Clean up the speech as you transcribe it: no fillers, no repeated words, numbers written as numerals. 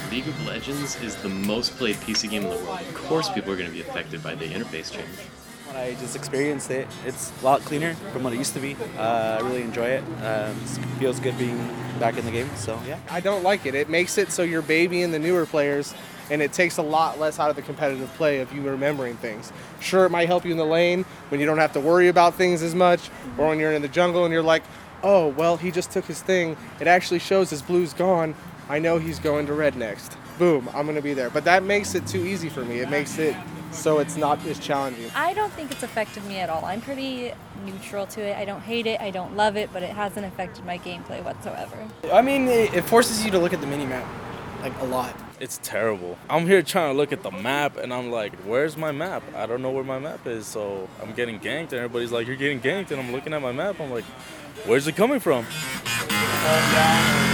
League of Legends is the most played PC game in the world. Of course, people are going to be affected by the interface change. When I just experienced it, it's a lot cleaner from what it used to be. I really enjoy it. It feels good being back in the game, so yeah. I don't like it. It makes it so you're babying the newer players, and it takes a lot less out of the competitive play of you remembering things. Sure, it might help you in the lane when you don't have to worry about things as much, or when you're in the jungle and you're like, oh, well, he just took his thing. It actually shows his blue's gone. I know he's going to red next. Boom, I'm going to be there. But that makes it too easy for me. It makes it so it's not as challenging. I don't think it's affected me at all. I'm pretty neutral to it. I don't hate it, I don't love it, but it hasn't affected my gameplay whatsoever. I mean, it forces you to look at the mini-map, like, a lot. It's terrible. I'm here trying to look at the map, and I'm like, where's my map? I don't know where my map is, so I'm getting ganked, and everybody's like, you're getting ganked, and I'm looking at my map, I'm like, where's it coming from?